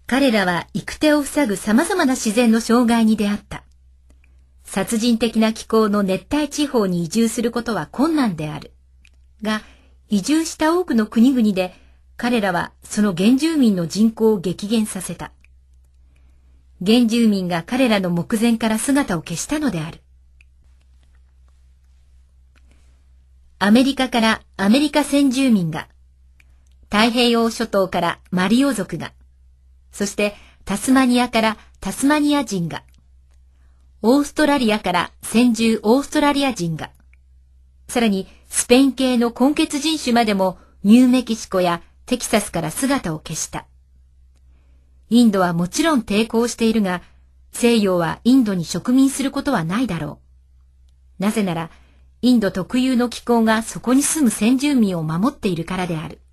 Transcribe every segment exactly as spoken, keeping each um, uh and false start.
彼らは行く手を塞ぐ様々な自然の障害に出会った。殺人的な気候の熱帯地方に移住することは困難である。が、移住した多くの国々で、彼らはその原住民の人口を激減させた。原住民が彼らの目前から姿を消したのである。アメリカからアメリカ先住民が、太平洋諸島からマリオ族が、そしてタスマニアからタスマニア人が、オーストラリアから先住オーストラリア人が、さらにスペイン系の根血人種までもニューメキシコやテキサスから姿を消した。インドはもちろん抵抗しているが、西洋はインドに植民することはないだろう。なぜなら、インド特有の気候がそこに住む先住民を守っているからである。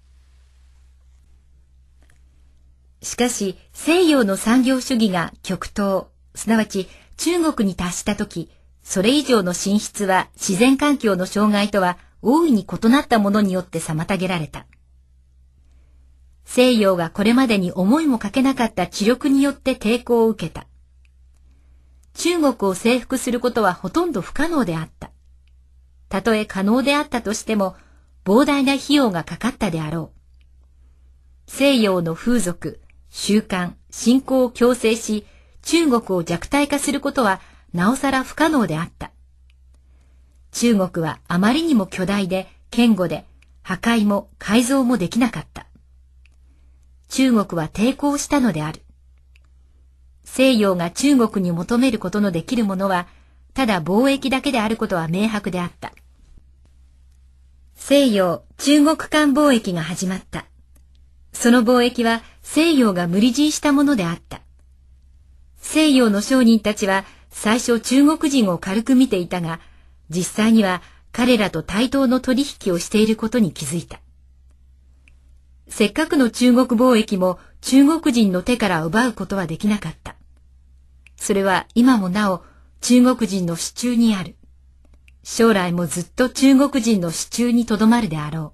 しかし、西洋の産業主義が極東、すなわち中国に達したとき、それ以上の進出は自然環境の障害とは大いに異なったものによって妨げられた。西洋がこれまでに思いもかけなかった知力によって抵抗を受けた。中国を征服することはほとんど不可能であった。たとえ可能であったとしても、膨大な費用がかかったであろう。西洋の風俗、習慣、信仰を強制し、中国を弱体化することはなおさら不可能であった。中国はあまりにも巨大で堅固で、破壊も改造もできなかった。中国は抵抗したのである。西洋が中国に求めることのできるものは、ただ貿易だけであることは明白であった。西洋中国間貿易が始まった。その貿易は西洋が無理強いしたものであった。西洋の商人たちは最初中国人を軽く見ていたが、実際には彼らと対等の取引をしていることに気づいた。せっかくの中国貿易も中国人の手から奪うことはできなかった。それは今もなお中国人の手中にある。将来もずっと中国人の手中にとどまるであろ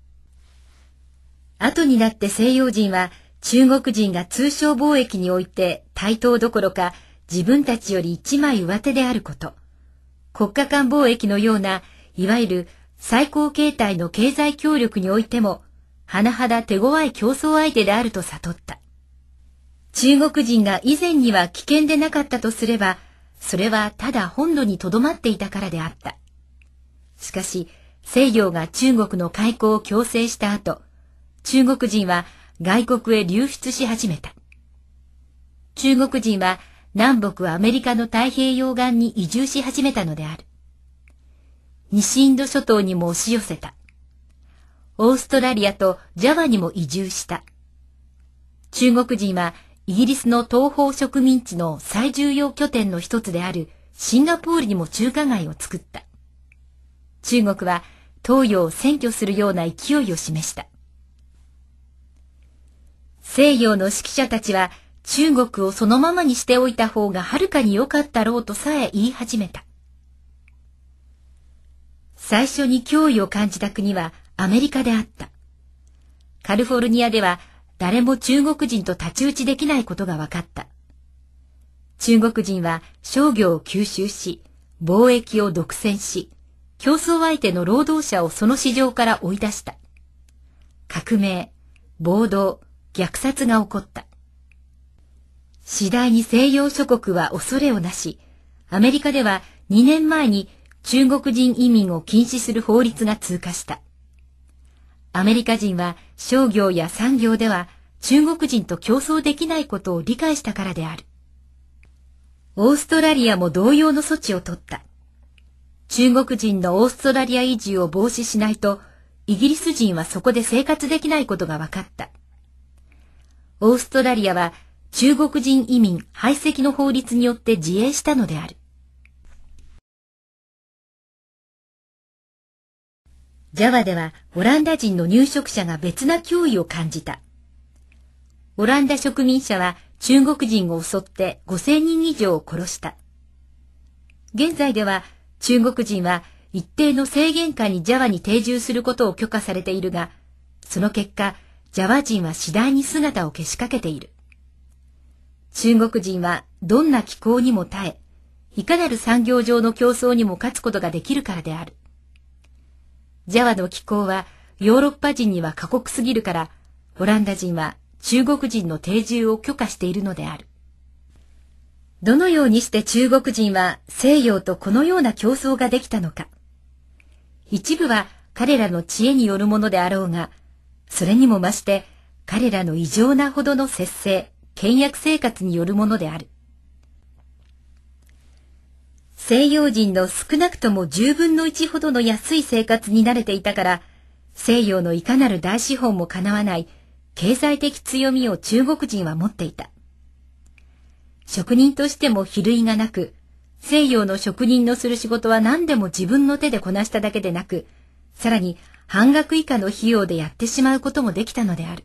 う。後になって西洋人は中国人が通商貿易において対等どころか自分たちより一枚上手であること、国家間貿易のようないわゆる最高形態の経済協力においても甚だ手強い競争相手であると悟った。中国人が以前には危険でなかったとすれば、それはただ本土にとどまっていたからであった。しかし、西洋が中国の開港を強制した後、中国人は外国へ流出し始めた。中国人は南北アメリカの太平洋岸に移住し始めたのである。西インド諸島にも押し寄せた。オーストラリアとジャワにも移住した。中国人はイギリスの東方植民地の最重要拠点の一つであるシンガポールにも中華街を作った。中国は東洋を占拠するような勢いを示した。西洋の指揮者たちは中国をそのままにしておいた方がはるかに良かったろうとさえ言い始めた。最初に脅威を感じた国はアメリカであった。カリフォルニアでは誰も中国人と太刀打ちできないことが分かった。中国人は商業を吸収し、貿易を独占し、競争相手の労働者をその市場から追い出した。革命、暴動、虐殺が起こった。次第に西洋諸国は恐れをなし、アメリカではにねんまえに中国人移民を禁止する法律が通過した。アメリカ人は商業や産業では中国人と競争できないことを理解したからである。オーストラリアも同様の措置を取った。中国人のオーストラリア移住を防止しないと、イギリス人はそこで生活できないことが分かった。オーストラリアは中国人移民排斥の法律によって自衛したのである。ジャワではオランダ人の入植者が別な脅威を感じた。オランダ植民者は中国人を襲ってごせんにん以上を殺した。現在では中国人は一定の制限下にジャワに定住することを許可されているが、その結果、ジャワ人は次第に姿を消しかけている。 中国人はどんな気候にも耐え、いかなる産業上の競争にも勝つことができるからである。ジャワの気候はヨーロッパ人には過酷すぎるから、オランダ人は中国人の定住を許可しているのである。どのようにして中国人は西洋とこのような競争ができたのか。一部は彼らの知恵によるものであろうが、それにも増して彼らの異常なほどの節制、倹約生活によるものである。西洋人の少なくともじゅうぶんのいちほどの安い生活に慣れていたから、西洋のいかなる大資本もかなわない経済的強みを中国人は持っていた。職人としても比類がなく、西洋の職人のする仕事は何でも自分の手でこなしただけでなく、さらに半額以下の費用でやってしまうこともできたのである。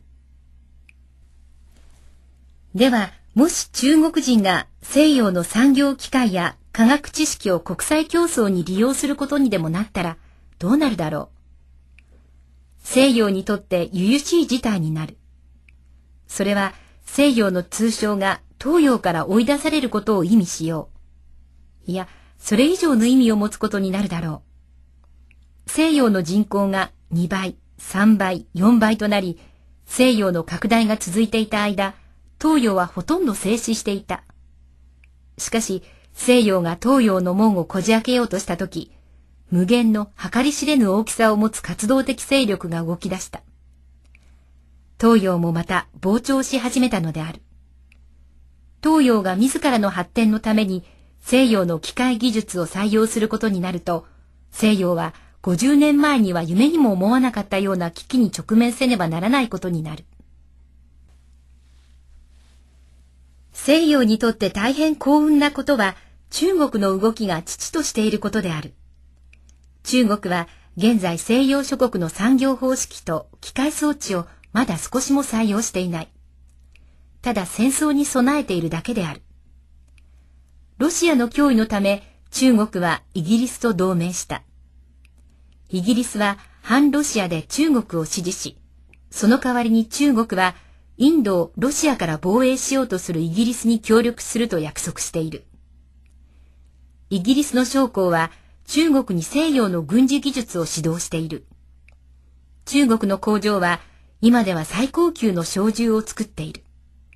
では、もし中国人が西洋の産業機械や科学知識を国際競争に利用することにでもなったらどうなるだろう。西洋にとって由々しい事態になる。それは西洋の通商が東洋から追い出されることを意味しよう。いや、それ以上の意味を持つことになるだろう。西洋の人口がにばい、さんばい、よんばいとなり、西洋の拡大が続いていた間、東洋はほとんど静止していた。しかし、西洋が東洋の門をこじ開けようとしたとき、無限の計り知れぬ大きさを持つ活動的勢力が動き出した。東洋もまた膨張し始めたのである。東洋が自らの発展のために西洋の機械技術を採用することになると、西洋はごじゅうねんまえには夢にも思わなかったような危機に直面せねばならないことになる。西洋にとって大変幸運なことは、中国の動きが遅々としていることである。中国は現在西洋諸国の産業方式と機械装置をまだ少しも採用していない。ただ戦争に備えているだけである。ロシアの脅威のため、中国はイギリスと同盟した。イギリスは反ロシアで中国を支持し、その代わりに中国はインドをロシアから防衛しようとするイギリスに協力すると約束している。イギリスの将校は中国に西洋の軍事技術を指導している。中国の工場は今では最高級の小銃を作っている。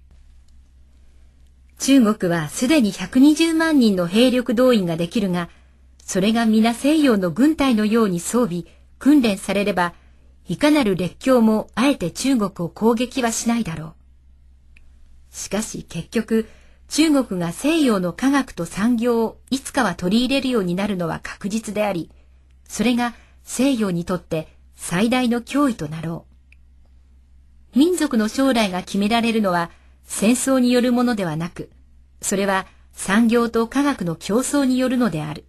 中国はすでにひゃくにじゅうまんにんの兵力動員ができるが、それが皆西洋の軍隊のように装備、訓練されれば、いかなる列強もあえて中国を攻撃はしないだろう。しかし結局、中国が西洋の科学と産業をいつかは取り入れるようになるのは確実であり、それが西洋にとって最大の脅威となろう。民族の将来が決められるのは戦争によるものではなく、それは産業と科学の競争によるのである。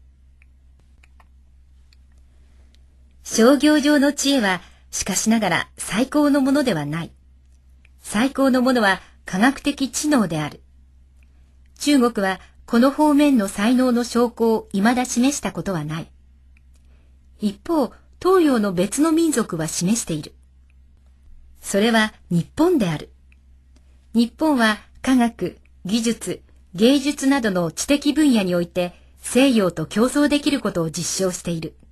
商業上の知恵はしかしながら最高のものではない。最高のものは科学的知能である。中国はこの方面の才能の証拠を未だ示したことはない。一方、東洋の別の民族は示している。それは日本である。日本は科学、技術、芸術などの知的分野において西洋と競争できることを実証している。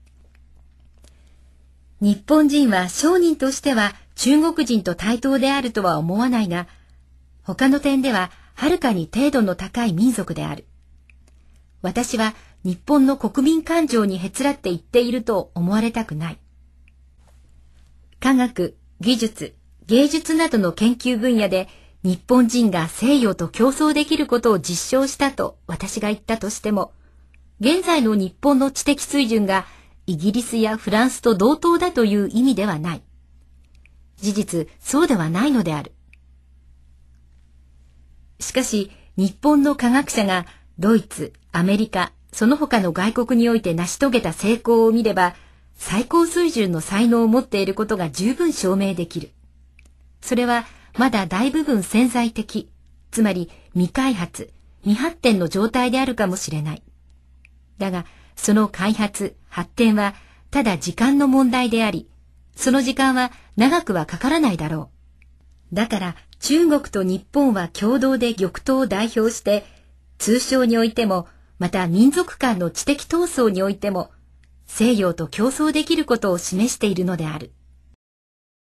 日本人は商人としては中国人と対等であるとは思わないが、他の点でははるかに程度の高い民族である。私は日本の国民感情にへつらって言っていると思われたくない。科学、技術、芸術などの研究分野で日本人が西洋と競争できることを実証したと私が言ったとしても、現在の日本の知的水準がイギリスやフランスと同等だという意味ではない。事実、そうではないのである。しかし、日本の科学者がドイツ、アメリカ、その他の外国において成し遂げた成功を見れば、最高水準の才能を持っていることが十分証明できる。それはまだ大部分潜在的、つまり未開発、未発展の状態であるかもしれない。だが、その開発、発展はただ時間の問題であり、その時間は長くはかからないだろう。だから中国と日本は共同で玉島を代表して、通商においても、また民族間の知的闘争においても、西洋と競争できることを示しているのである。